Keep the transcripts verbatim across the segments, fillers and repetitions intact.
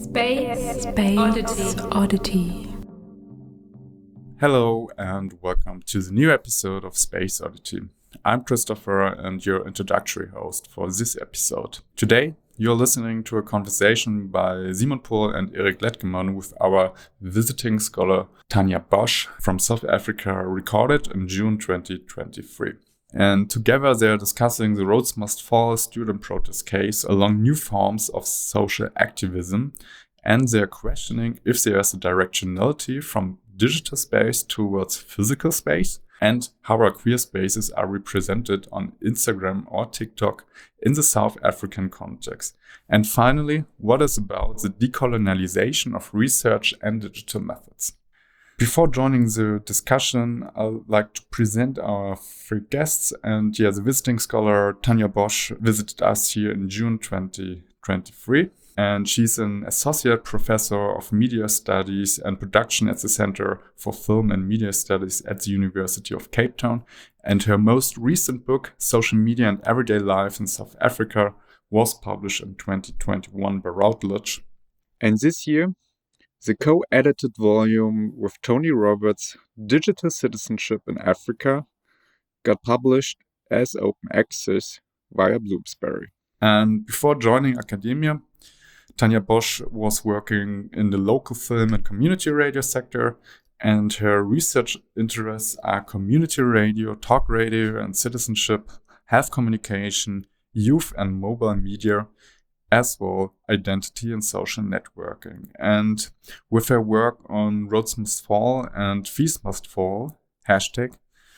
Space, Space Oddity. Oddity. Hello and welcome to the new episode of Space Oddity. I'm Christopher and your introductory host for this episode. Today, you're listening to a conversation by Simon Pohl and Erik Letkeman with our visiting scholar Tanja Bosch from South Africa, recorded in June twenty twenty-three. And together they are discussing the Rhodes Must Fall student protest case along new forms of social activism, and they are questioning if there is a directionality from digital space towards physical space, and how our queer spaces are represented on Instagram or TikTok in the South African context. And finally, what is about the decolonialization of research and digital methods. Before joining the discussion, I'd like to present our three guests. And yeah, the visiting scholar Tanja Bosch visited us here in June twenty twenty-three. And she's an associate professor of media studies and production at the Center for Film and Media Studies at the University of Cape Town. And her most recent book, Social Media and Everyday Life in South Africa, was published in twenty twenty-one by Routledge. And this year, the co-edited volume with Tony Roberts, Digital Citizenship in Africa, got published as open access via Bloomsbury. And before joining academia, Tanja Bosch was working in the local film and community radio sector, and her research interests are community radio, talk radio and citizenship, health communication, youth and mobile media, as well identity and social networking. And with her work on Rhodes Must Fall and Fees Must Fall, hashtag,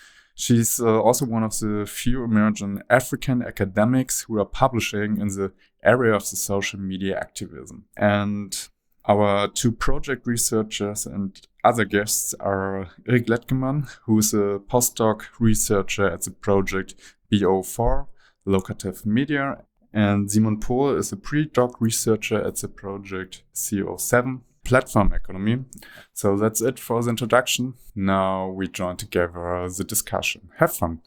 she's uh, also one of the few emerging African academics who are publishing in the area of the social media activism. And our two project researchers and other guests are Erik Letkeman, who is a postdoc researcher at the project B O four, Locative Media, and Simon Pohl is a pre-doc researcher at the project C O seven, Platform Economy. So that's it for the introduction. Now we join together the discussion. Have fun.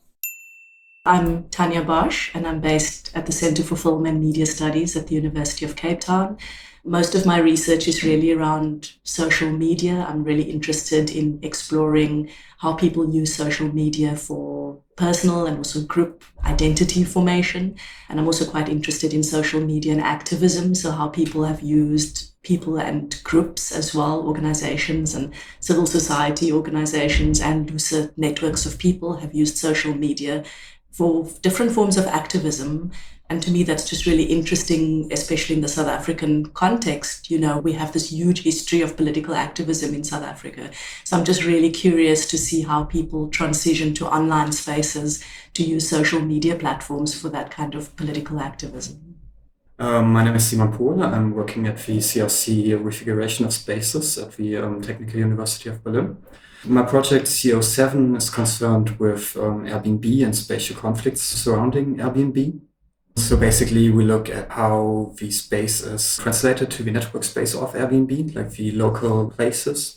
I'm Tanja Bosch, and I'm based at the Center for Film and Media Studies at the University of Cape Town. Most of my research is really around social media. I'm really interested in exploring how people use social media for personal and also group identity formation. And I'm also quite interested in social media and activism, so how people have used people and groups as well, organizations and civil society organizations and looser networks of people have used social media for different forms of activism. And to me, that's just really interesting, especially in the South African context. You know, we have this huge history of political activism in South Africa. So I'm just really curious to see how people transition to online spaces to use social media platforms for that kind of political activism. Um, my name is Simon Pohl. I'm working at the C R C Refiguration of Spaces at the um, Technical University of Berlin. My project C O seven is concerned with um, Airbnb and spatial conflicts surrounding Airbnb. So basically, we look at how the space is translated to the network space of Airbnb, like the local places,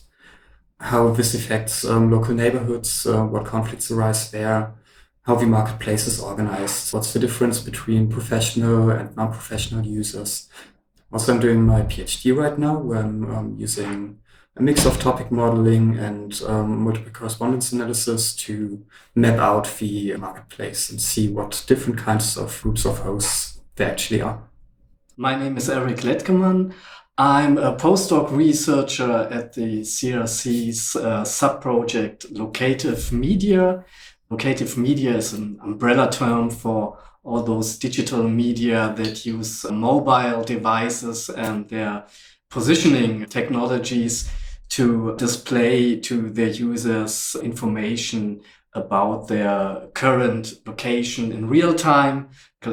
how this affects um, local neighborhoods, uh, what conflicts arise there, how the marketplace is organized, what's the difference between professional and non-professional users. Also, I'm doing my PhD right now, where I'm um, using a mix of topic modeling and um, multiple correspondence analysis to map out the marketplace and see what different kinds of groups of hosts there actually are. My name is Erik Letkeman. I'm a postdoc researcher at the C R C's uh, sub-project Locative Media. Locative media is an umbrella term for all those digital media that use mobile devices and their positioning technologies to display to their users information about their current location in real time.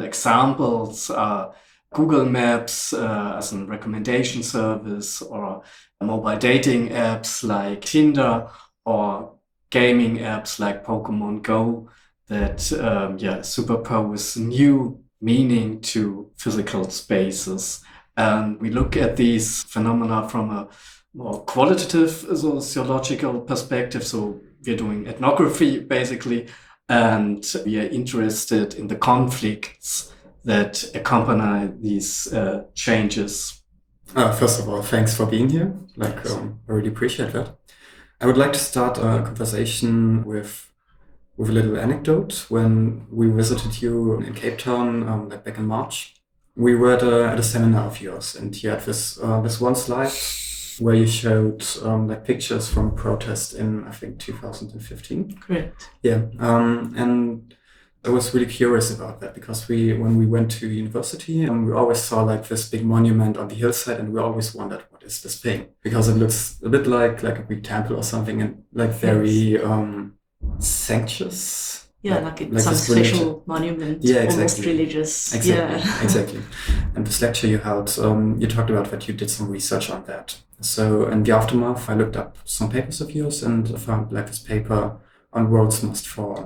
Examples are Google Maps uh, as a recommendation service, or mobile dating apps like Tinder, or gaming apps like Pokemon Go that um, yeah, superpose new meaning to physical spaces. And we look at these phenomena from a more qualitative sociological perspective. So we're doing ethnography, basically, and we are interested in the conflicts that accompany these uh, changes. Uh, first of all, thanks for being here. Like, um, I really appreciate that. I would like to start a conversation with with a little anecdote. When we visited you in Cape Town, um, like back in March, we were at a, at a seminar of yours, and you had this uh, this one slide where you showed um, like pictures from a protest in, I think, two thousand fifteen. Correct. Yeah, um, and I was really curious about that because we, when we went to university, um, we always saw like this big monument on the hillside, and we always wondered, what is this thing? Because it looks a bit like like a big temple or something, and like very um, sanctious. Yeah, like, like, it's like some this special religion. monument, Yeah, almost exactly. religious. Exactly, Yeah. exactly. And this lecture you held, um, you talked about that you did some research on that. So in the aftermath, I looked up some papers of yours and found like this paper on Roads Must Fall.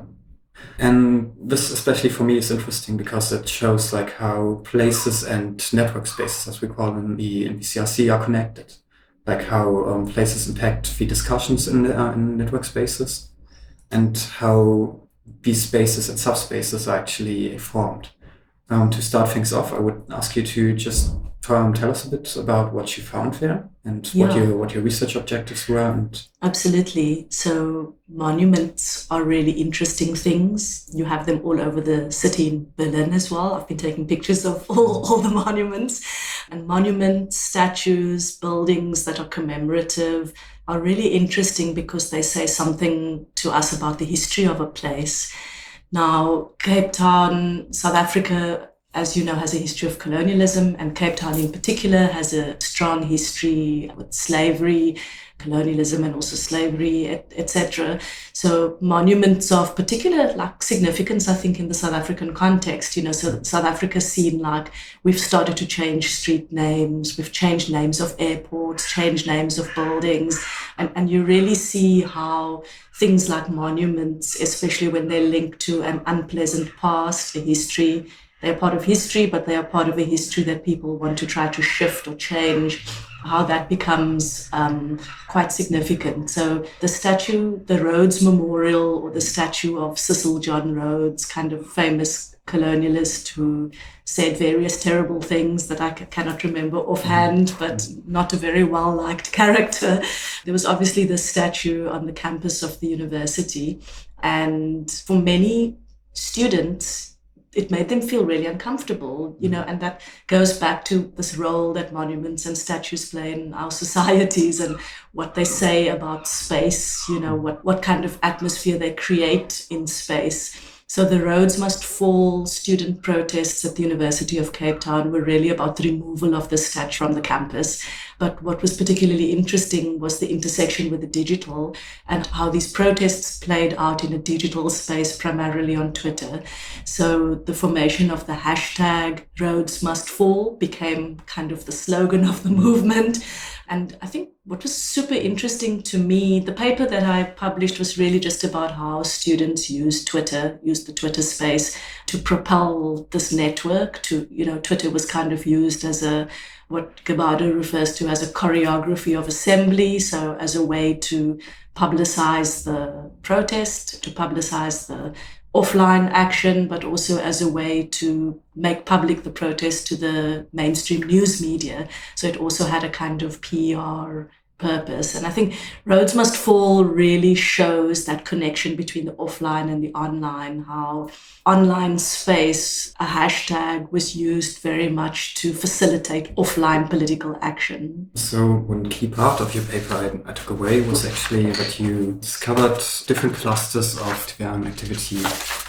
And this, especially for me, is interesting because it shows like how places and network spaces, as we call them in the, in the C R C, are connected. Like how um, places impact the discussions in, the, uh, in network spaces, and how these spaces and subspaces are actually formed. Um, to start things off, I would ask you to just um, tell us a bit about what you found there and what Yeah. your what your research objectives were. And Absolutely. So monuments are really interesting things. You have them all over the city in Berlin as well. I've been taking pictures of all, all the monuments. And monuments, statues, buildings that are commemorative are really interesting because they say something to us about the history of a place. Now, Cape Town, South Africa, as you know, has a history of colonialism, and Cape Town in particular has a strong history with slavery, colonialism, and also slavery, et cetera. So monuments of particular like significance, I think, in the South African context. You know, so South Africa seen like we've started to change street names, we've changed names of airports, changed names of buildings, and, and you really see how things like monuments, especially when they're linked to an unpleasant past, a history, they're part of history, but they are part of a history that people want to try to shift or change, how that becomes um, quite significant. So the statue, the Rhodes Memorial, or the statue of Cecil John Rhodes, kind of famous colonialist who said various terrible things that I c- cannot remember offhand, but not a very well-liked character. There was obviously this statue on the campus of the university. And for many students, it made them feel really uncomfortable, you know, and that goes back to this role that monuments and statues play in our societies and what they say about space, you know, what, what kind of atmosphere they create in space. So the Roads Must Fall student protests at the University of Cape Town were really about the removal of the statue from the campus. But what was particularly interesting was the intersection with the digital and how these protests played out in a digital space, primarily on Twitter. So the formation of the hashtag Roads Must Fall became kind of the slogan of the movement. And I think what was super interesting to me, the paper that I published was really just about how students use Twitter, use the Twitter space to propel this network to, you know, Twitter was kind of used as a, what Gabado refers to as a choreography of assembly. So as a way to publicize the protest, to publicize the offline action, but also as a way to make public the protest to the mainstream news media. So it also had a kind of P R purpose. And I think Roads Must Fall really shows that connection between the offline and the online, how online space, a hashtag was used very much to facilitate offline political action. so one key part of your paper I, I took away was actually that you discovered different clusters of Tibetan activity.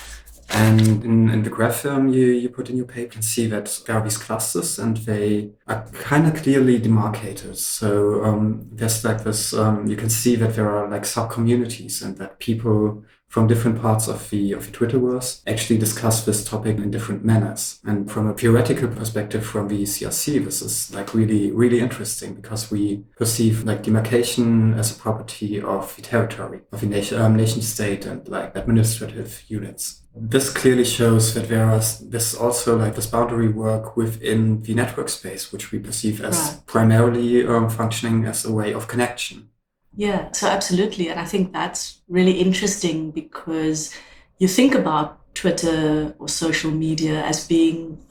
And in, in the graph um, you, you put in your paper, you can see that there are these clusters and they are kind of clearly demarcated. So um, there's like this, um, you can see that there are like sub-communities and that people from different parts of the of the Twitterverse actually discuss this topic in different manners. And from a theoretical perspective from the C R C, this is like really, really interesting because we perceive like demarcation as a property of the territory, of the nation, um, nation state and like administrative units. This clearly shows that there is this also like this boundary work within the network space, which we perceive as Right. primarily um, functioning as a way of connection. Yeah, so absolutely. And I think that's really interesting because you think about Twitter or social media as being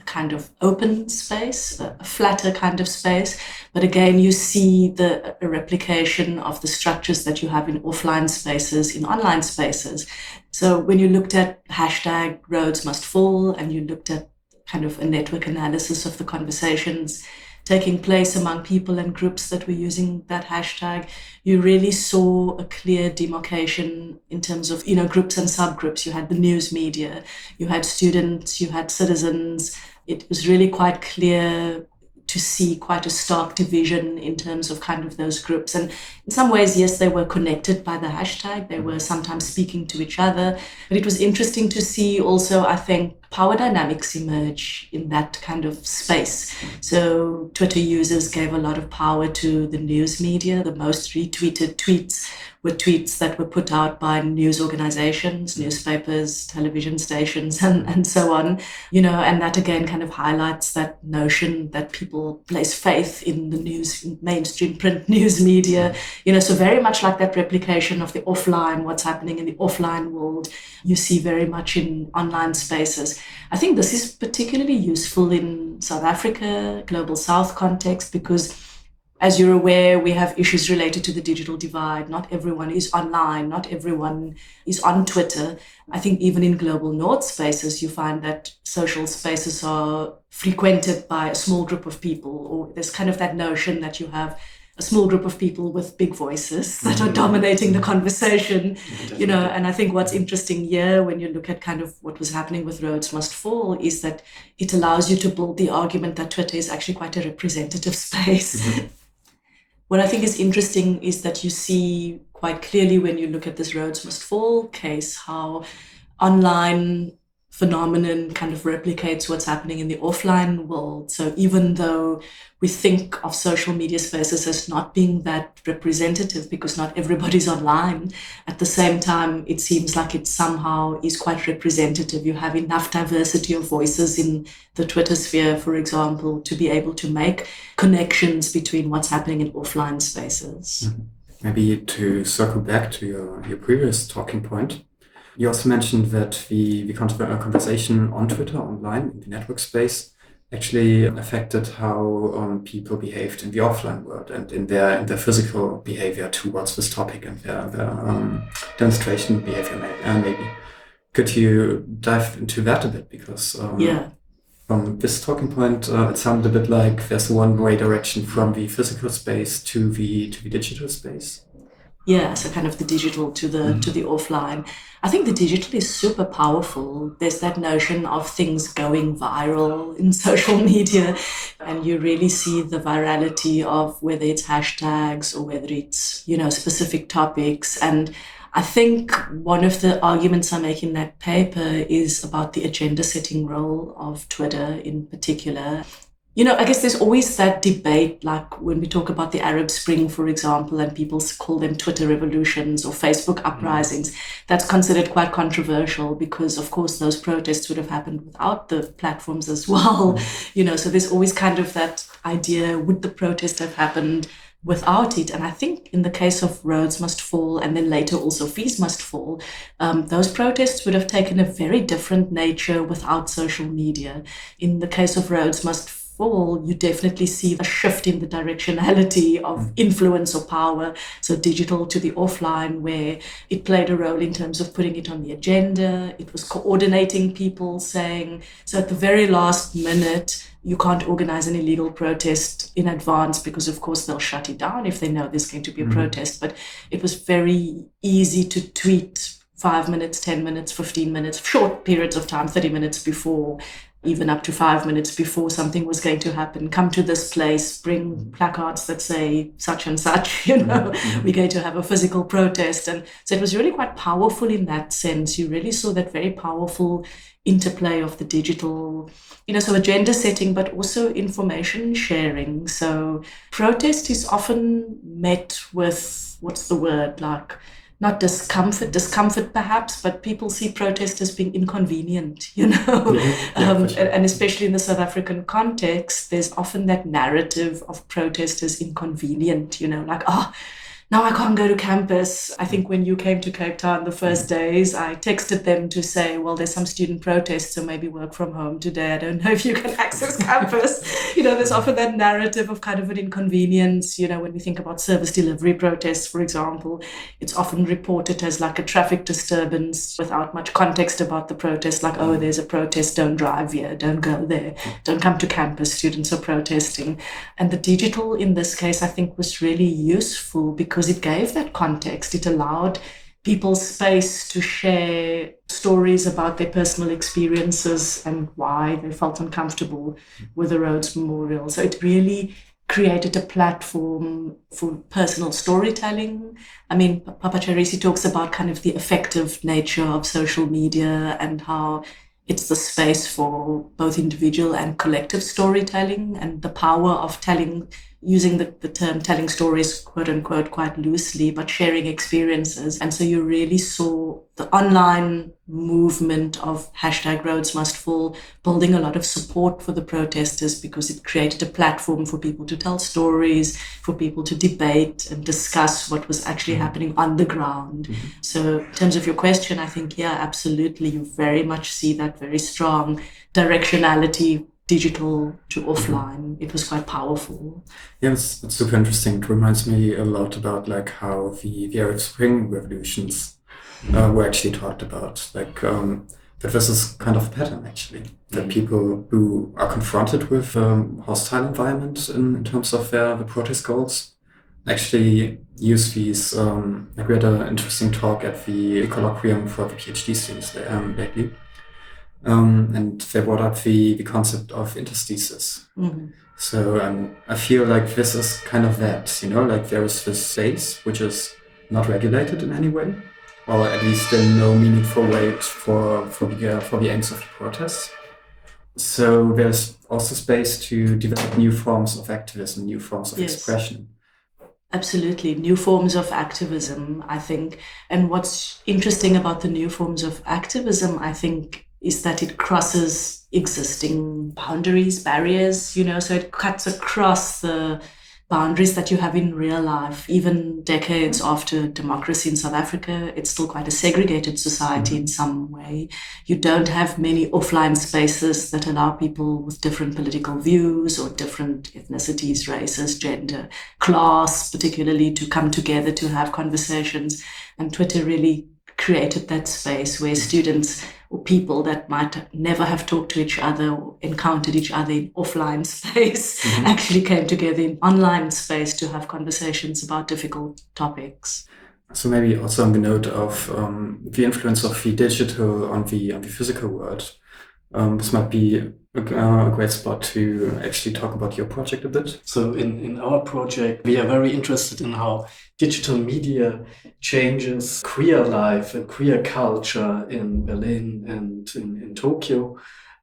kind of open space, a flatter kind of space. But again, you see the a replication of the structures that you have in offline spaces, in online spaces. So when you looked at hashtag Rhodes Must Fall and you looked at kind of a network analysis of the conversations taking place among people and groups that were using that hashtag, you really saw a clear demarcation in terms of, you know, groups and subgroups. You had the news media, you had students, you had citizens. It was really quite clear to see quite a stark division in terms of kind of those groups. And in some ways, yes, they were connected by the hashtag. They were sometimes speaking to each other. But it was interesting to see also, I think, power dynamics emerge in that kind of space. So Twitter users gave a lot of power to the news media. The most retweeted tweets were tweets that were put out by news organizations, newspapers, television stations, and, and so on. You know, and that again kind of highlights that notion that people place faith in the news, in mainstream print news media. You know, so very much like that replication of the offline, what's happening in the offline world, you see very much in online spaces. I think this is particularly useful in South Africa, Global South context, because as you're aware, we have issues related to the digital divide. Not everyone is online. Not everyone is on Twitter. I think even in Global North spaces, you find that social spaces are frequented by a small group of people, or there's kind of that notion that you have a small group of people with big voices that are dominating the conversation, Definitely. You know, and I think what's interesting here when you look at kind of what was happening with Rhodes Must Fall is that it allows you to build the argument that Twitter is actually quite a representative space. Mm-hmm. What I think is interesting is that you see quite clearly when you look at this Rhodes Must Fall case, how online phenomenon kind of replicates what's happening in the offline world. So even though we think of social media spaces as not being that representative because not everybody's online, at the same time, it seems like it somehow is quite representative. You have enough diversity of voices in the Twitter sphere, for example, to be able to make connections between what's happening in offline spaces. Mm-hmm. Maybe to circle back to your, your previous talking point, you also mentioned that the, the conversation on Twitter, online, in the network space, actually affected how um, people behaved in the offline world and in their in their physical behavior towards this topic and their, their um, demonstration behavior, uh, maybe. Could you dive into that a bit? Because um, yeah. from this talking point, uh, it sounded a bit like there's a one-way direction from the physical space to the to the digital space. Yeah, so kind of the digital to the mm. to the offline. I think the digital is super powerful. There's that notion of things going viral in social media, and you really see the virality of whether it's hashtags or whether it's, you know, specific topics. And I think one of the arguments I make in that paper is about the agenda setting role of Twitter in particular. You know, I guess there's always that debate, like when we talk about the Arab Spring, for example, and people call them Twitter revolutions or Facebook uprisings. That's considered quite controversial because, of course, those protests would have happened without the platforms as well. You know, so there's always kind of that idea, would the protest have happened without it? And I think in the case of Rhodes Must Fall and then later also Fees Must Fall, um, those protests would have taken a very different nature without social media. In the case of Rhodes Must Fall, Fall, you definitely see a shift in the directionality of influence or power. So digital to the offline, where it played a role in terms of putting it on the agenda. It was coordinating people, saying, so at the very last minute, you can't organize an illegal protest in advance because, of course, they'll shut it down if they know there's going to be a mm-hmm. protest. But it was very easy to tweet five minutes, ten minutes, fifteen minutes, short periods of time, thirty minutes before, even up to five minutes before something was going to happen. Come to this place, bring placards that say such and such, you know, mm-hmm. we're going to have a physical protest. And so it was really quite powerful in that sense. You really saw that very powerful interplay of the digital, you know, so agenda setting, but also information sharing. So protest is often met with, what's the word, like, not discomfort, discomfort perhaps, but people see protest as being inconvenient, you know. Yeah, yeah, um, sure. And especially in the South African context, there's often that narrative of protest as inconvenient, you know, like, oh, now I can't go to campus. I think when you came to Cape Town the first days, I texted them to say, well, there's some student protests, so maybe work from home today. I don't know if you can access campus. You know, there's often that narrative of kind of an inconvenience. You know, when we think about service delivery protests, for example, it's often reported as like a traffic disturbance without much context about the protest, like, oh, there's a protest, don't drive here, don't go there, don't come to campus, students are protesting. And the digital in this case, I think, was really useful because because it gave that context. It allowed people space to share stories about their personal experiences and why they felt uncomfortable with the Rhodes Memorial. So it really created a platform for personal storytelling. I mean, Papacharissi talks about kind of the effective nature of social media and how it's the space for both individual and collective storytelling, and the power of telling, using the, the term telling stories, quote unquote, quite loosely, but sharing experiences. And so you really saw the online movement of hashtag Rhodes Must Fall building a lot of support for the protesters, because it created a platform for people to tell stories, for people to debate and discuss what was actually mm-hmm. happening on the ground. Mm-hmm. So in terms of your question, I think, yeah, absolutely. You very much see that very strong directionality, digital to offline. It was quite powerful. Yeah, it's, it's super interesting. It reminds me a lot about like how the, the Arab Spring revolutions uh, were actually talked about. Like um, that this is kind of a pattern actually, that people who are confronted with um, hostile environment in, in terms of their the protest goals actually use these. Um, like we had an interesting talk at the colloquium for the PhD students there, um, lately. Um, and they brought up the, the concept of interstices. Mm-hmm. So um, I feel like this is kind of that, you know, like there is this space which is not regulated in any way, or at least in no meaningful way for, for, the, uh, for the aims of the protests. So there's also space to develop new forms of activism, new forms of yes. expression. Absolutely. New forms of activism, I think. And what's interesting about the new forms of activism, I think, is that it crosses existing boundaries, barriers, you know, so it cuts across the boundaries that you have in real life. Even decades after democracy in South Africa, it's still quite a segregated society mm-hmm. in some way. You don't have many offline spaces that allow people with different political views or different ethnicities, races, gender, class, particularly, to come together to have conversations. And Twitter really created that space where students or people that might never have talked to each other or encountered each other in offline space mm-hmm. actually came together in online space to have conversations about difficult topics. So maybe also on the note of um, the influence of the digital on the on the physical world, um, this might be a, a great spot to actually talk about your project a bit. So in, in our project, we are very interested in how digital media changes queer life and queer culture in Berlin and in, in Tokyo.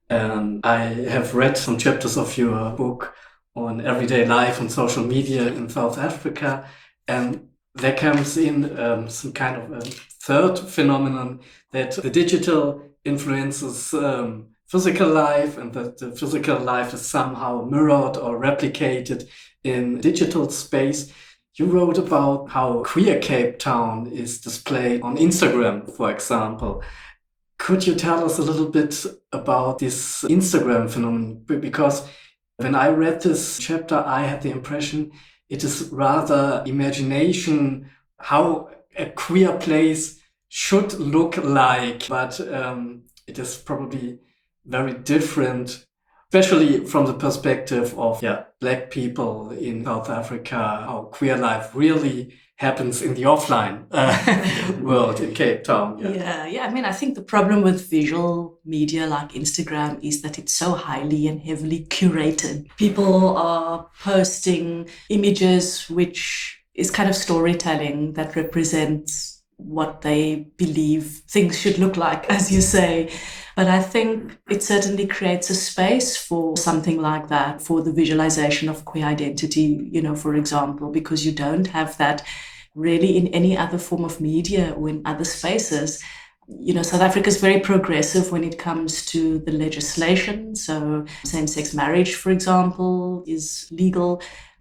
And I have read some chapters of your book on everyday life and social media in South Africa. And there comes in um, some kind of a third phenomenon, that the digital influences um, physical life, and that the physical life is somehow mirrored or replicated in digital space. You wrote about how queer Cape Town is displayed on Instagram, for example. Could you tell us a little bit about this Instagram phenomenon? Because when I read this chapter, I had the impression it is rather imagination, how a queer place should look like, but um, it is probably very different, especially from the perspective of yeah, Black people in South Africa, how queer life really happens in the offline uh, world in Cape Town. Yeah. yeah, yeah. I mean, I think the problem with visual media like Instagram is that it's so highly and heavily curated. People are posting images which is kind of storytelling that represents what they believe things should look like, as you say. But I think it certainly creates a space for something like that, for the visualization of queer identity, you know, for example, because you don't have that really in any other form of media or in other spaces. You know, South Africa is very progressive when it comes to the legislation. So same-sex marriage, for example, is legal.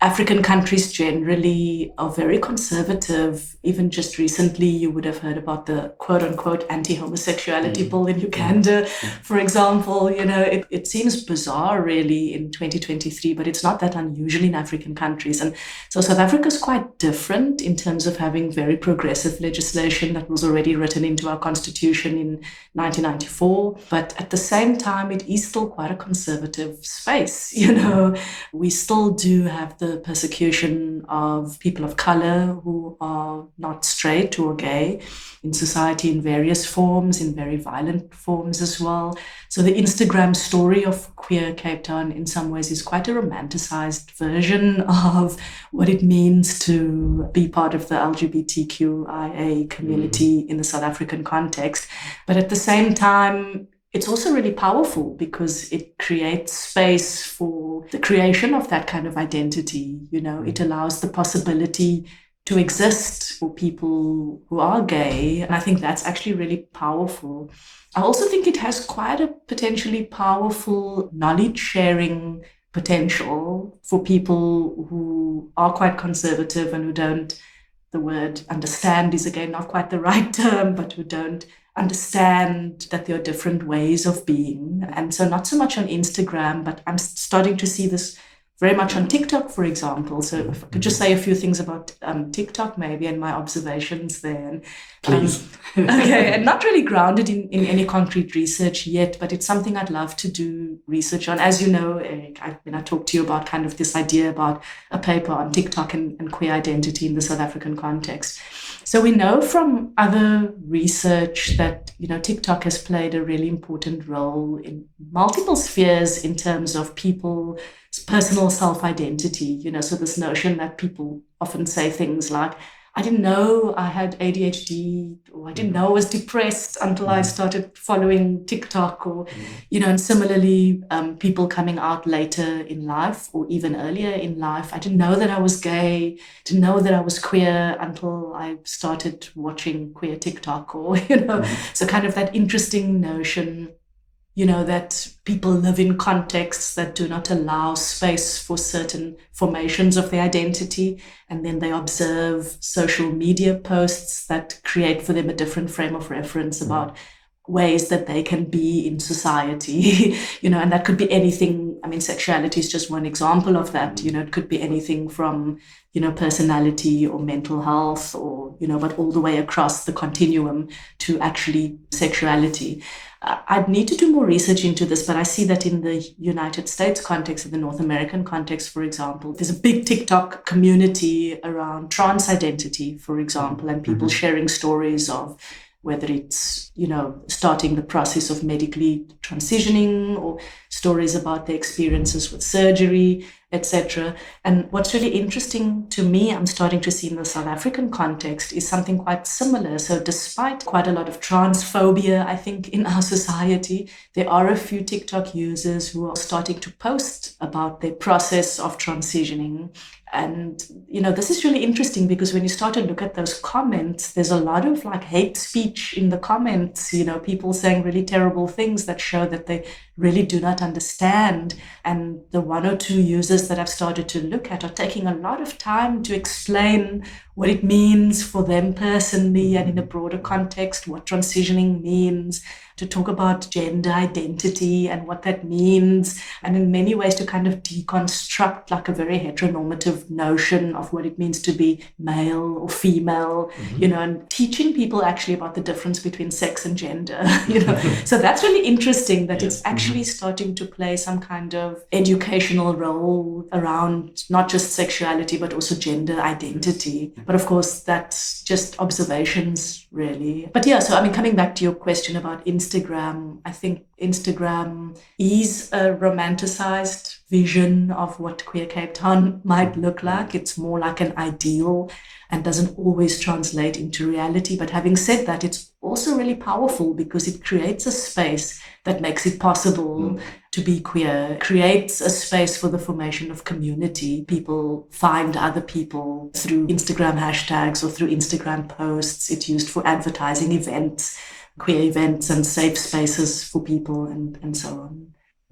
African countries generally are very conservative. Even just recently, you would have heard about the quote-unquote anti-homosexuality mm. bill in Uganda, for example. You know, it, it seems bizarre, really, in twenty twenty-three, but it's not that unusual in African countries. And so South Africa is quite different in terms of having very progressive legislation that was already written into our constitution in nineteen ninety-four. But at the same time, it is still quite a conservative space. You know, we still do have the persecution of people of color who are not straight or gay in society in various forms, in very violent forms as well. So the Instagram story of queer Cape Town in some ways is quite a romanticized version of what it means to be part of the L G B T Q I A community mm. in the South African context. But at the same time, it's also really powerful because it creates space for the creation of that kind of identity. You know, it allows the possibility to exist for people who are gay. And I think that's actually really powerful. I also think it has quite a potentially powerful knowledge sharing potential for people who are quite conservative and who don't, the word understand is again not quite the right term, but who don't understand that there are different ways of being. And so not so much on Instagram, but I'm starting to see this very much on TikTok, for example. So if I could just say a few things about um, TikTok maybe and my observations there. Please. Um, okay, and not really grounded in, in any concrete research yet, but it's something I'd love to do research on. As you know, Eric, I, when I talked to you about kind of this idea about a paper on TikTok and, and queer identity in the South African context. So we know from other research that, you know, TikTok has played a really important role in multiple spheres in terms of people's personal self-identity. You know, so this notion that people often say things like, I didn't know I had A D H D, or I didn't know I was depressed until I started following TikTok, or, you know, and similarly, um, people coming out later in life or even earlier in life. I didn't know that I was gay, didn't know that I was queer until I started watching queer TikTok, or, you know, mm-hmm. so kind of that interesting notion, you know, that people live in contexts that do not allow space for certain formations of their identity. And then they observe social media posts that create for them a different frame of reference about ways that they can be in society, you know, and that could be anything. I mean, sexuality is just one example of that. You know, it could be anything from, you know, personality or mental health, or, you know, but all the way across the continuum to actually sexuality. I'd need to do more research into this, but I see that in the United States context, in the North American context, for example, there's a big TikTok community around trans identity, for example, and people mm-hmm. sharing stories of whether it's, you know, starting the process of medically transitioning, or stories about their experiences with surgery, et cetera. And what's really interesting to me, I'm starting to see in the South African context, is something quite similar. So despite quite a lot of transphobia, I think, in our society, there are a few TikTok users who are starting to post about their process of transitioning. And, you know, this is really interesting because when you start to look at those comments, there's a lot of like hate speech in the comments, you know, people saying really terrible things that show that they really do not understand. And the one or two users that I've started to look at are taking a lot of time to explain what it means for them personally and in a broader context, what transitioning means, to talk about gender identity and what that means, and in many ways to kind of deconstruct like a very heteronormative notion of what it means to be male or female, mm-hmm. you know, and teaching people actually about the difference between sex and gender, you know. So that's really interesting that yes. it's actually mm-hmm. starting to play some kind of educational role around not just sexuality, but also gender identity. But of course, that's just observations, really. But yeah, so I mean, coming back to your question about Instagram, I think Instagram is a romanticized vision of what queer Cape Town might look like. It's more like an ideal and doesn't always translate into reality. But having said that, it's also really powerful because it creates a space that makes it possible mm. to be queer, creates a space for the formation of community. People find other people through Instagram hashtags or through Instagram posts. It's used for advertising events, queer events and safe spaces for people, and, and so on.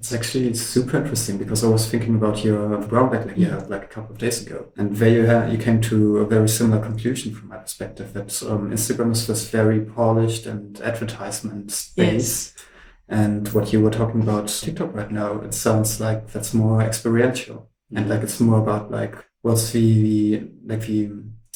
It's actually super interesting because I was thinking about your brown bag like you had like a couple of days ago, and there you had, you came to a very similar conclusion from my perspective that um, Instagram is this very polished and advertisement space, Yes. and what you were talking about TikTok right now, it sounds like that's more experiential and like it's more about like what's the like the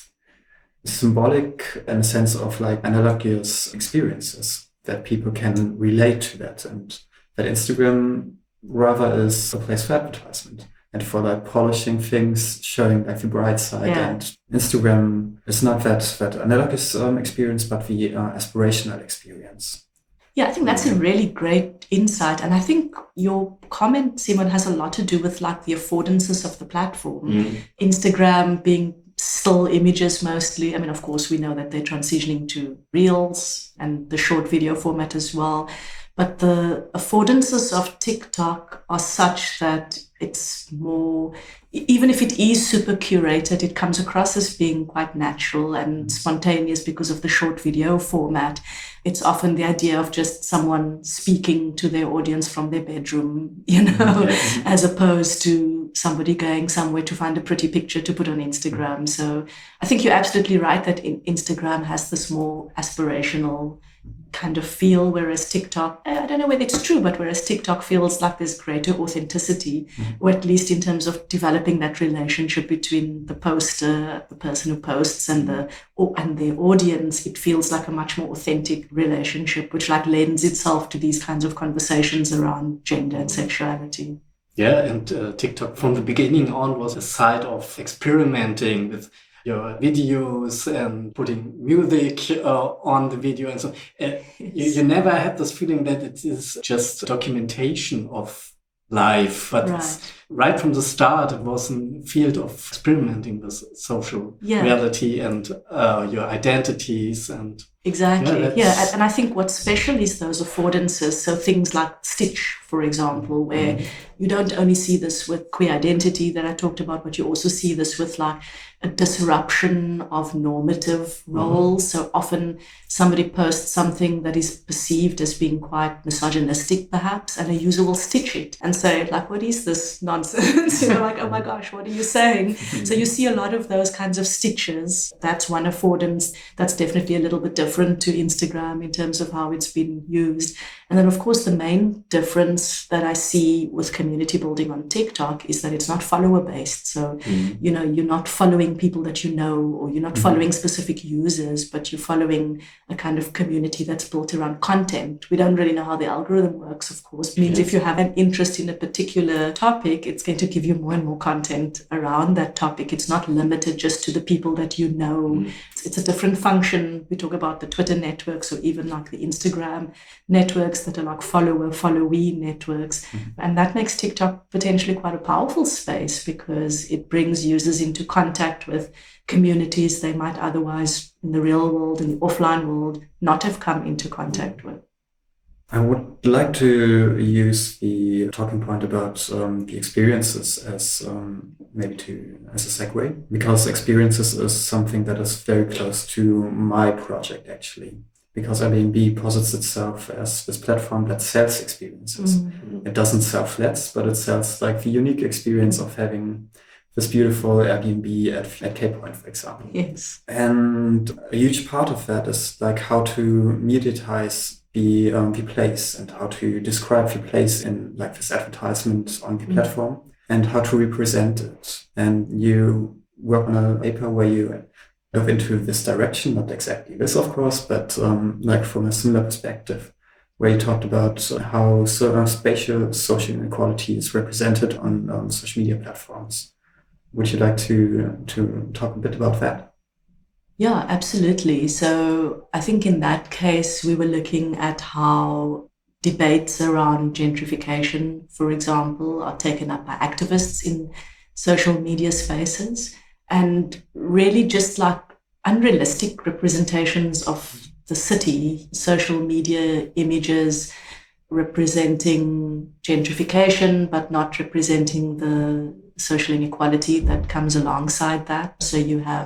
symbolic in a sense of like analogous experiences that people can relate to that, and that Instagram rather is a place for advertisement and for like polishing things, showing like the bright side. Yeah. And Instagram is not that that analogous um, experience, but the uh, aspirational experience. Yeah, I think that's a really great insight. And I think your comment, Simon, has a lot to do with like the affordances of the platform. Mm. Instagram being still images mostly. I mean, of course, we know that they're transitioning to Reels and the short video format as well. But the affordances of TikTok are such that it's more, even if it is super curated, it comes across as being quite natural and spontaneous because of the short video format. It's often the idea of just someone speaking to their audience from their bedroom, you know, Yes. as opposed to somebody going somewhere to find a pretty picture to put on Instagram. So I think you're absolutely right that in Instagram has this more aspirational kind of feel, whereas TikTok, I don't know whether it's true, but whereas TikTok feels like there's greater authenticity, mm-hmm. or at least in terms of developing that relationship between the poster, the person who posts, and the or, and their audience, it feels like a much more authentic relationship, which like lends itself to these kinds of conversations around gender and sexuality. Yeah, and uh, TikTok from the beginning on was a site of experimenting with your videos and putting music uh, on the video and so uh, you, you never had this feeling that it is just documentation of life, but Right. it's, right from the start it was a field of experimenting with social Yeah. reality and uh, your identities. And Exactly. Yeah, Yeah, that's- and, and I think what's special is those affordances. So things like Stitch, for example, where you don't only see this with queer identity that I talked about, but you also see this with like a disruption of normative roles. So often somebody posts something that is perceived as being quite misogynistic, perhaps, and a user will stitch it and say, like, what is this nonsense? You know, like, oh my gosh, what are you saying? So you see a lot of those kinds of stitches. That's one affordance. That's definitely a little bit different to Instagram in terms of how it's been used. And then, of course, the main difference that I see with community building on TikTok is that it's not follower-based. So, Mm. you know, you're not following people that you know, or you're not following specific users, but you're following a kind of community that's built around content. We don't really know how the algorithm works, of course. It means Yes. if you have an interest in a particular topic, it's going to give you more and more content around that topic. It's not limited just to the people that you know. Mm. It's, it's a different function. We talk about the Twitter networks or even like the Instagram networks that are like follower, followee networks. Mm-hmm. And that makes TikTok potentially quite a powerful space because it brings users into contact with communities they might otherwise in the real world, in the offline world, not have come into contact with. I would like to use the talking point about um, the experiences as um, maybe to as a segue, because experiences is something that is very close to my project actually. Because Airbnb posits itself as this platform that sells experiences. Mm. It doesn't sell flats, but it sells like the unique experience of having this beautiful Airbnb at, at Cape Point, for example. Yes. And a huge part of that is like how to mediatize the um, the place and how to describe the place in like this advertisement on the Mm. platform and how to represent it. And you work on a paper where you move into this direction, not exactly this, of course, but um, like from a similar perspective, where you talked about how so, uh, spatial social inequality is represented on um, social media platforms. Would you like to to talk a bit about that? Yeah, absolutely. So I think in that case, we were looking at how debates around gentrification, for example, are taken up by activists in social media spaces, and really just like unrealistic representations of the city, social media images representing gentrification, but not representing the social inequality that comes alongside that. So you have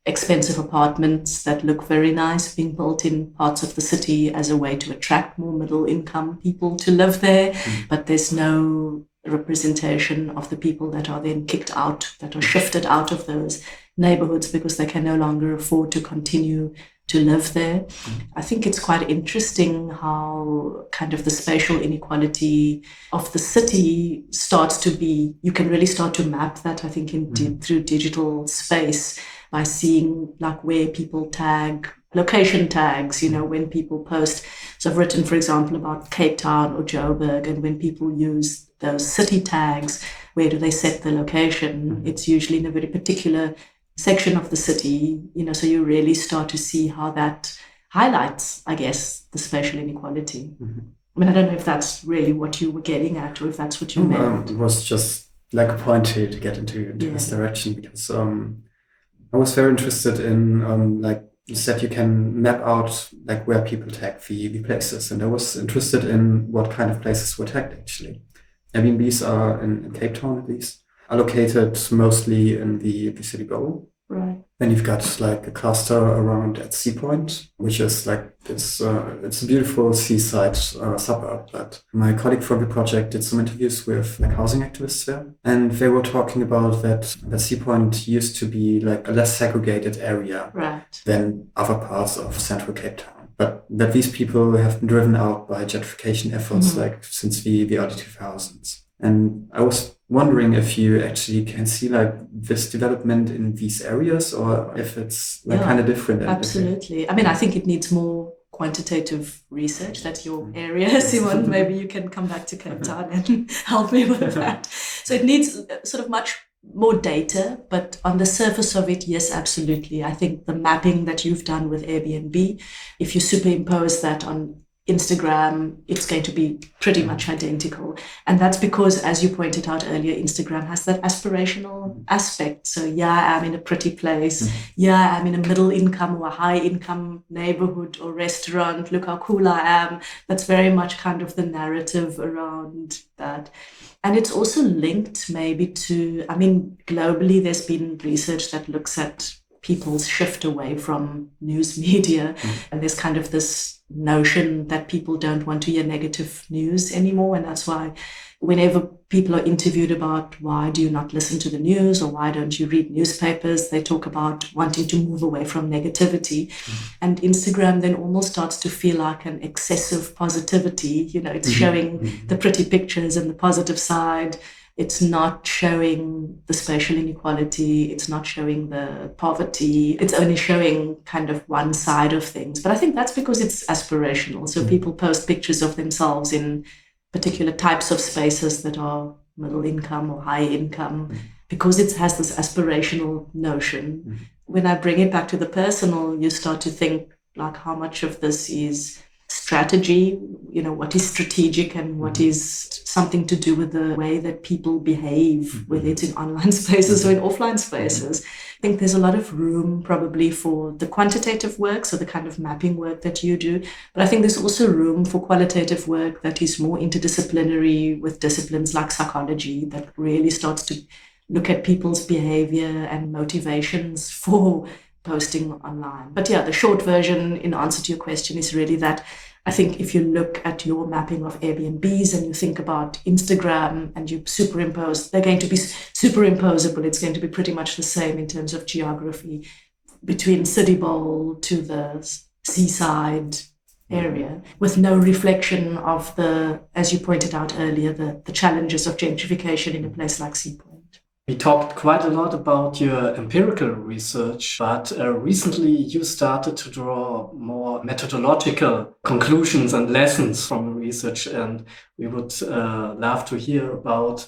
expensive apartments that look very nice being built in parts of the city as a way to attract more middle income people to live there. Mm. But there's no representation of the people that are then kicked out, that are shifted out of those neighborhoods because they can no longer afford to continue to live there. Mm. I think it's quite interesting how kind of the spatial inequality of the city starts to be, you can really start to map that, I think, in di- through digital space by seeing like where people tag, location tags, you know, when people post. So I've written, for example, about Cape Town or Joburg, and when people use those city tags, where do they set the location? It's usually in a very particular section of the city, you know, so you really start to see how that highlights, I guess, the spatial inequality. Mm-hmm. I mean, I don't know if that's really what you were getting at or if that's what you meant. Um, it was just like a point to, to get into, into yeah. this direction, because um, I was very interested in, um, like you said, you can map out like where people tag the, the places. And I was interested in what kind of places were tagged actually. Airbnbs are, in, in Cape Town at least, are located mostly in the, the city bowl. Right. Then you've got like a cluster around at Sea Point, which is like this, uh, it's a beautiful seaside uh, suburb. But my colleague from the project did some interviews with like housing activists there. And they were talking about that, that Sea Point used to be like a less segregated area right. than other parts of central Cape Town. But that these people have been driven out by gentrification efforts mm-hmm. like since the, the early two thousands. And I was wondering if you actually can see like this development in these areas, or if it's like yeah, kind of different. Absolutely. I mean, I think it needs more quantitative research. That's your area, Simon. Maybe you can come back to Cape Town and help me with that. So it needs sort of much more data, but on the surface of it, yes, absolutely. I think the mapping that you've done with Airbnb, if you superimpose that on Instagram, it's going to be pretty much identical. And that's because, as you pointed out earlier, Instagram has that aspirational aspect. So yeah, I'm in a pretty place. Mm-hmm. Yeah, I'm in a middle income or a high income neighborhood or restaurant. Look how cool I am. That's very much kind of the narrative around that. And it's also linked maybe to, I mean, globally, there's been research that looks at people's shift away from news media. Mm-hmm. And there's kind of this notion that people don't want to hear negative news anymore. And that's why whenever people are interviewed about why do you not listen to the news or why don't you read newspapers, they talk about wanting to move away from negativity. Mm-hmm. And Instagram then almost starts to feel like an excessive positivity. You know, it's mm-hmm. showing mm-hmm. the pretty pictures and the positive side. It's not showing the spatial inequality. It's not showing the poverty. It's only showing kind of one side of things. But I think that's because it's aspirational. So people post pictures of themselves in particular types of spaces that are middle income or high income because it has this aspirational notion. Mm-hmm. When I bring it back to the personal, you start to think like how much of this is strategy, you know, what is strategic and what is something to do with the way that people behave, whether it's in online spaces or in offline spaces. I think there's a lot of room probably for the quantitative work, so the kind of mapping work that you do. But I think there's also room for qualitative work that is more interdisciplinary with disciplines like psychology that really starts to look at people's behavior and motivations for posting online. But yeah, the short version in answer to your question is really that I think if you look at your mapping of Airbnbs and you think about Instagram and you superimpose, they're going to be superimposable. It's going to be pretty much the same in terms of geography between City Bowl to the seaside area with no reflection of the, as you pointed out earlier, the, the challenges of gentrification in a place like Sea Point. We talked quite a lot about your empirical research, but uh, recently you started to draw more methodological conclusions and lessons from the research, and we would uh, love to hear about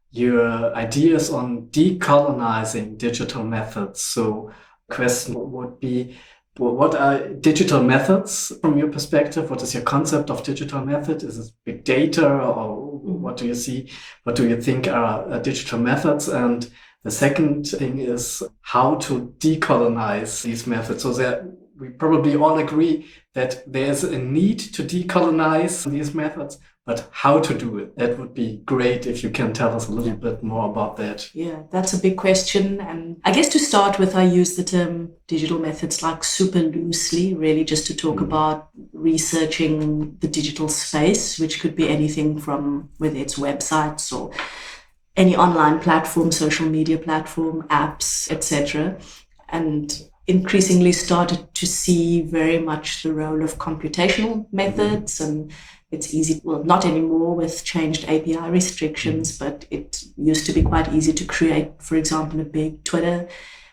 your ideas on decolonizing digital methods. So the question would be, what are digital methods from your perspective? What is your concept of digital method? Is it big data, or what do you see? What do you think are uh, digital methods? And the second thing is how to decolonize these methods. So that we probably all agree that there's a need to decolonize these methods. But how to do it, that would be great if you can tell us a little bit more about that. Yeah, that's a big question. And I guess to start with, I use the term digital methods like super loosely, really just to talk about researching the digital space, which could be anything from whether it's websites or any online platform, social media platform, apps, et cetera. And increasingly started to see very much the role of computational methods, and it's easy, well, not anymore with changed A P I restrictions, but it used to be quite easy to create, for example, a big Twitter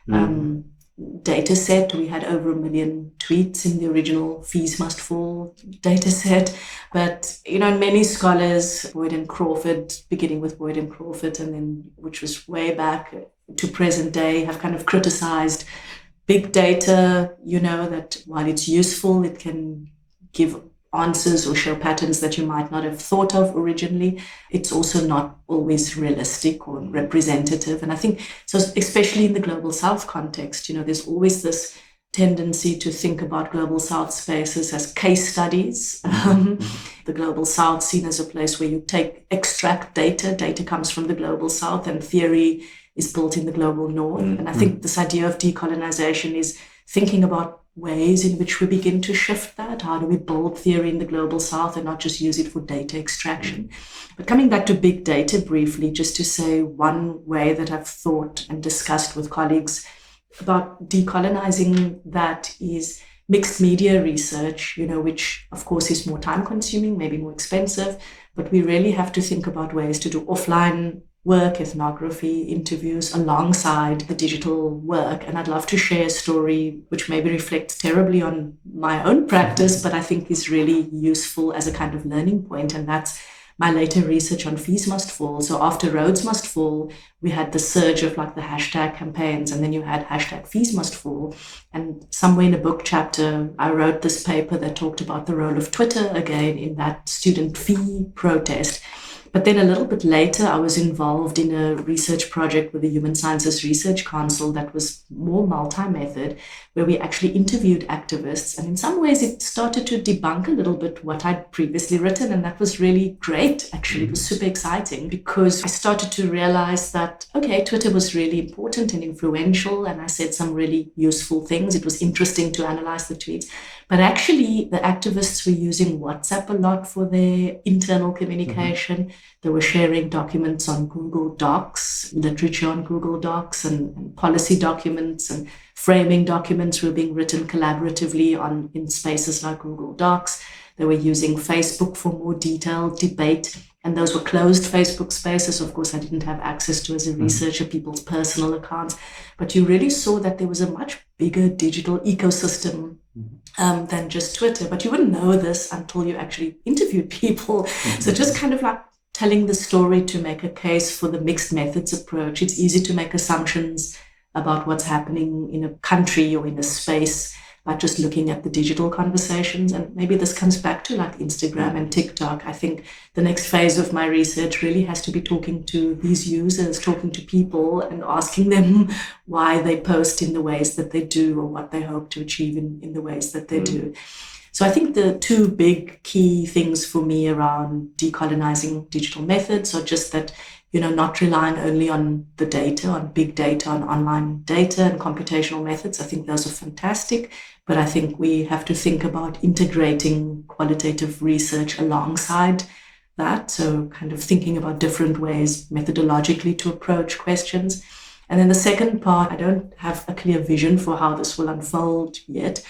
um, data set. We had over a million tweets in the original Fees Must Fall data set. But, you know, many scholars, Boyd and Crawford, beginning with Boyd and Crawford, and then which was way back to present day, have kind of criticized big data, you know, that while it's useful, it can give answers or show patterns that you might not have thought of originally. It's also not always realistic or representative. And I think, so especially in the Global South context, you know, there's always this tendency to think about Global South spaces as case studies. Um, the Global South seen as a place where you take, extract data, data comes from the Global South, and theory is built in the Global North. Mm-hmm. And I think this idea of decolonization is thinking about ways in which we begin to shift that. How do we build theory in the Global South and not just use it for data extraction? But coming back to big data briefly, just to say one way that I've thought and discussed with colleagues about decolonizing that is mixed media research, you know, which of course is more time consuming, maybe more expensive, but we really have to think about ways to do offline work, ethnography, interviews alongside the digital work. And I'd love to share a story which maybe reflects terribly on my own practice, but I think is really useful as a kind of learning point. And that's my later research on Fees Must Fall. So after Roads Must Fall, we had the surge of like the hashtag campaigns, and then you had hashtag Fees Must Fall. And somewhere in a book chapter, I wrote this paper that talked about the role of Twitter again in that student fee protest. But then a little bit later, I was involved in a research project with the Human Sciences Research Council that was more multi-method, where we actually interviewed activists. And in some ways, it started to debunk a little bit what I'd previously written. And that was really great, actually. It was super exciting because I started to realize that, okay, Twitter was really important and influential. And I said some really useful things. It was interesting to analyze the tweets. But actually, the activists were using WhatsApp a lot for their internal communication. Mm-hmm. They were sharing documents on Google Docs, literature on Google Docs, and, and policy documents and framing documents were being written collaboratively on in spaces like Google Docs. They were using Facebook for more detailed debate. And those were closed Facebook spaces. Of course, I didn't have access to as a researcher, people's personal accounts. But you really saw that there was a much bigger digital ecosystem um, than just Twitter. But you wouldn't know this until you actually interviewed people. Mm-hmm. So just kind of like telling the story to make a case for the mixed methods approach. It's easy to make assumptions about what's happening in a country or in a space by just looking at the digital conversations. And maybe this comes back to like Instagram and TikTok. I think the next phase of my research really has to be talking to these users, talking to people and asking them why they post in the ways that they do or what they hope to achieve in, in the ways that they mm. do. So I think the two big key things for me around decolonizing digital methods are just that, you know, not relying only on the data, on big data, on online data and computational methods. I think those are fantastic, but I think we have to think about integrating qualitative research alongside that. So kind of thinking about different ways methodologically to approach questions. And then the second part, I don't have a clear vision for how this will unfold yet,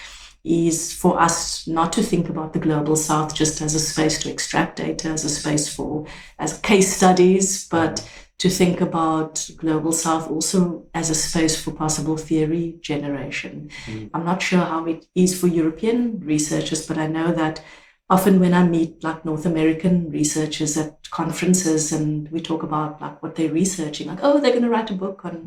is for us not to think about the Global South just as a space to extract data, as a space for as case studies, but to think about Global South also as a space for possible theory generation. Mm. I'm not sure how it is for European researchers, but I know that often when I meet like North American researchers at conferences and we talk about like what they're researching, like, oh, they're going to write a book on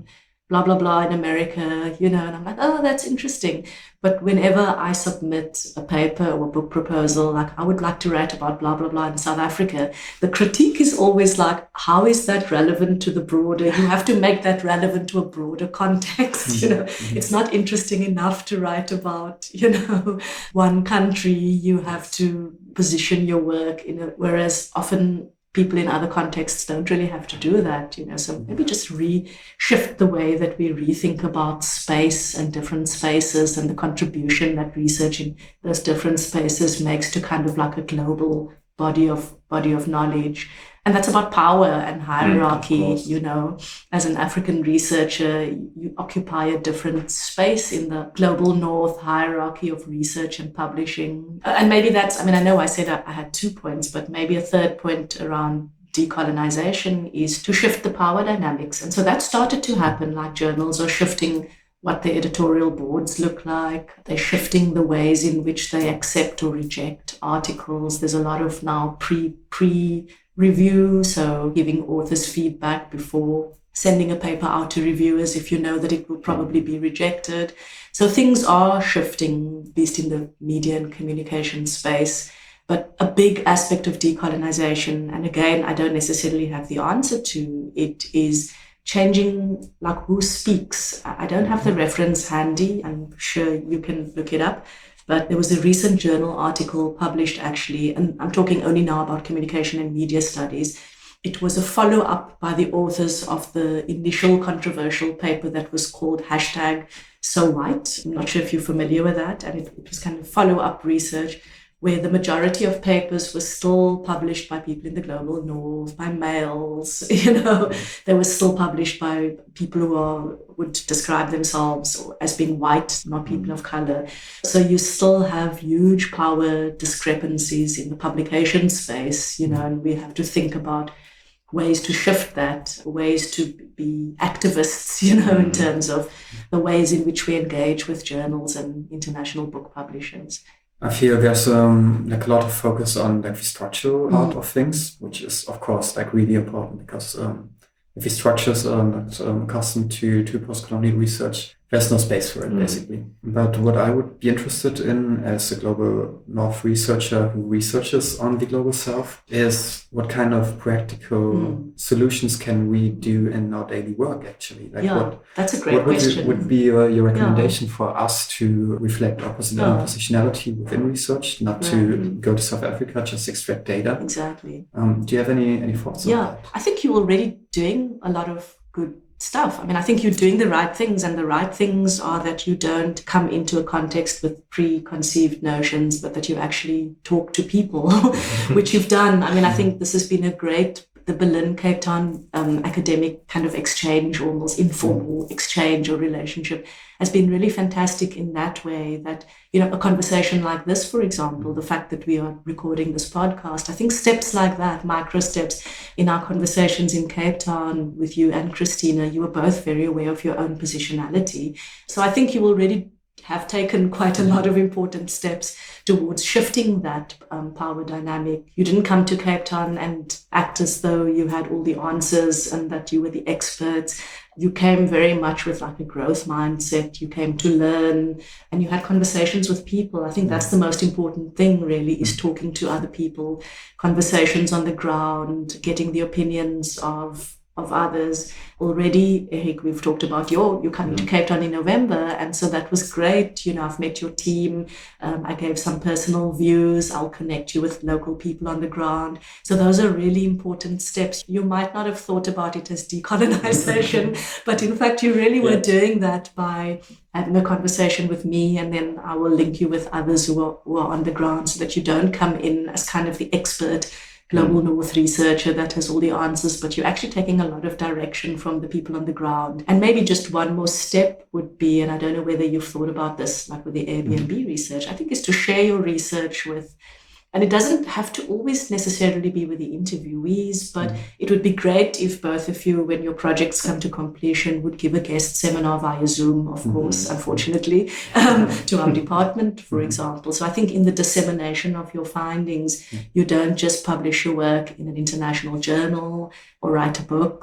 blah, blah, blah in America, you know, and I'm like, oh, that's interesting. But whenever I submit a paper or a book proposal, like I would like to write about blah, blah, blah in South Africa, the critique is always like, how is that relevant to the broader? You have to make that relevant to a broader context. You know, it's not interesting enough to write about, you know, one country. You have to position your work in a, whereas often people in other contexts don't really have to do that, you know. So maybe just re-shift the way that we rethink about space and different spaces and the contribution that research in those different spaces makes to kind of like a global body of body of knowledge. And that's about power and hierarchy, mm, you know. As an African researcher, you occupy a different space in the global north hierarchy of research and publishing. And maybe that's, I mean, I know I said I had two points, but maybe a third point around decolonization is to shift the power dynamics. And so that started to happen, like journals are shifting what the editorial boards look like. They're shifting the ways in which they accept or reject articles. There's a lot of now pre, pre, review, so giving authors feedback before sending a paper out to reviewers if you know that it will probably be rejected. So things are shifting, at least in the media and communication space. But a big aspect of decolonization, and again, I don't necessarily have the answer to it, is changing like who speaks. I don't have the reference handy. I'm sure you can look it up. But there was a recent journal article published actually, and I'm talking only now about communication and media studies. It was a follow-up by the authors of the initial controversial paper that was called hashtag So White. I'm not sure if you're familiar with that. And it, it was kind of follow-up research where the majority of papers were still published by people in the global north, by males, you know, they were still published by people who are, would describe themselves as being white, not people of color. So you still have huge power discrepancies in the publication space, you know, and we have to think about ways to shift that, ways to be activists, you know, in terms of the ways in which we engage with journals and international book publishers. I feel there's um, like a lot of focus on like the structural part mm. of things, which is of course like really important because um, if the structures are not um, accustomed to, to post-colonial research, there's no space for it mm. basically. But what I would be interested in as a global North researcher who researches on the global South is what kind of practical mm. solutions can we do in our daily work actually? Like yeah, what, that's a great what would question. What would be your, your recommendation yeah. for us to reflect our posi- yeah. positionality within research, not yeah. to go to South Africa, just extract data? Exactly. Um, do you have any, any thoughts yeah, on that? I think you're already doing a lot of good stuff. I mean, I think you're doing the right things, and the right things are that you don't come into a context with preconceived notions, but that you actually talk to people, which you've done. I mean, I think this has been a great, the Berlin Cape Town um, academic kind of exchange, almost informal exchange or relationship, has been really fantastic in that way that, you know, a conversation like this, for example, the fact that we are recording this podcast, I think steps like that, micro steps in our conversations in Cape Town with you and Christina, you were both very aware of your own positionality. So I think you already have taken quite a lot of important steps towards shifting that um, power dynamic. You didn't come to Cape Town and act as though you had all the answers and that you were the experts. You came very much with like a growth mindset. You came to learn and you had conversations with people. I think that's the most important thing really, is talking to other people, conversations on the ground, getting the opinions of of others. Already, Eric, we've talked about your, you're coming to Cape Town in November. And so that was great. You know, I've met your team. Um, I gave some personal views. I'll connect you with local people on the ground. So those are really important steps. You might not have thought about it as decolonization, but in fact, you really were doing that by having a conversation with me, and then I will link you with others who are, who are on the ground so that you don't come in as kind of the expert global North researcher that has all the answers, but you're actually taking a lot of direction from the people on the ground. And maybe just one more step would be, and I don't know whether you've thought about this, like with the Airbnb mm-hmm. research, I think is to share your research with, and it doesn't have to always necessarily be with the interviewees, but mm-hmm. it would be great if both of you, when your projects come to completion, would give a guest seminar via Zoom, of mm-hmm. course, unfortunately, um, to our department, for mm-hmm. example. So I think in the dissemination of your findings, mm-hmm. you don't just publish your work in an international journal or write a book that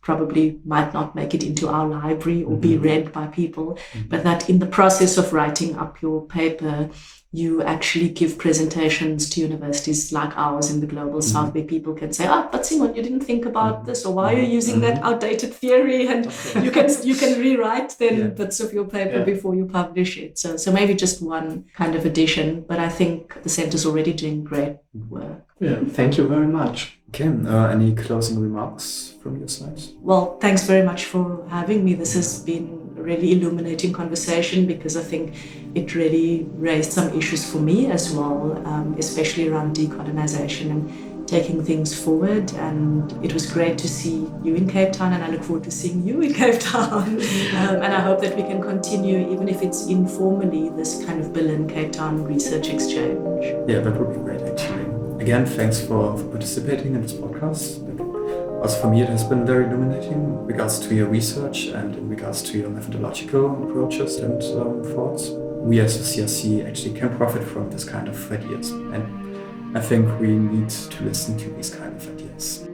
probably might not make it into our library or be read by people, but that in the process of writing up your paper, you actually give presentations to universities like ours in the global mm-hmm. south, where people can say, oh, but Simon, you didn't think about mm-hmm. this, or why are you using mm-hmm. that outdated theory? And okay. you can you can rewrite then yeah. bits of your paper yeah. before you publish it. So so maybe just one kind of addition, but I think the centre's already doing great work. Yeah, thank you very much. Okay, uh, any closing remarks from your side? Well, thanks very much for having me. This has been a really illuminating conversation, because I think it really raised some issues for me as well, um, especially around decolonization and taking things forward. And it was great to see you in Cape Town, and I look forward to seeing you in Cape Town. um, and I hope that we can continue, even if it's informally, this kind of Berlin-Cape Town research exchange. Yeah, that would be great, actually. Again, thanks for, for participating in this podcast. Also for me, it has been very illuminating in regards to your research and in regards to your methodological approaches and um, thoughts. We as a C R C actually can profit from this kind of ideas, and I think we need to listen to these kind of ideas.